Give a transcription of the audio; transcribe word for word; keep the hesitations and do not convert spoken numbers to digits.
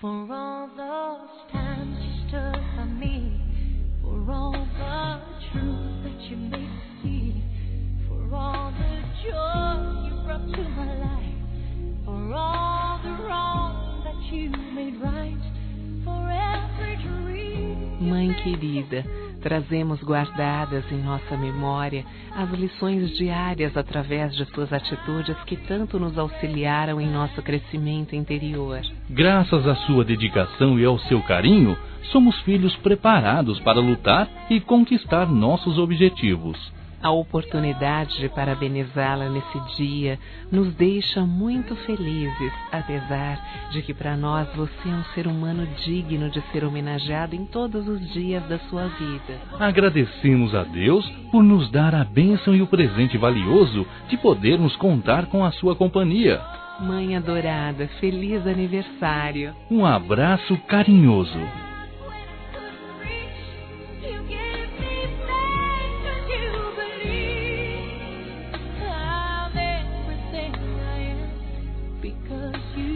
For all those times you stood by me, for all the truth that you made me see, for all the joy you brought to my life, for all the wrong that you made right, for every dream. Mãe querida, trazemos guardadas em nossa memória as lições diárias através de suas atitudes que tanto nos auxiliaram em nosso crescimento interior. Graças à sua dedicação e ao seu carinho, somos filhos preparados para lutar e conquistar nossos objetivos. A oportunidade de parabenizá-la nesse dia nos deixa muito felizes, apesar de que para nós você é um ser humano digno de ser homenageado em todos os dias da sua vida. Agradecemos a Deus por nos dar a bênção e o presente valioso de podermos contar com a sua companhia. Mãe adorada, feliz aniversário. Um abraço carinhoso. Because you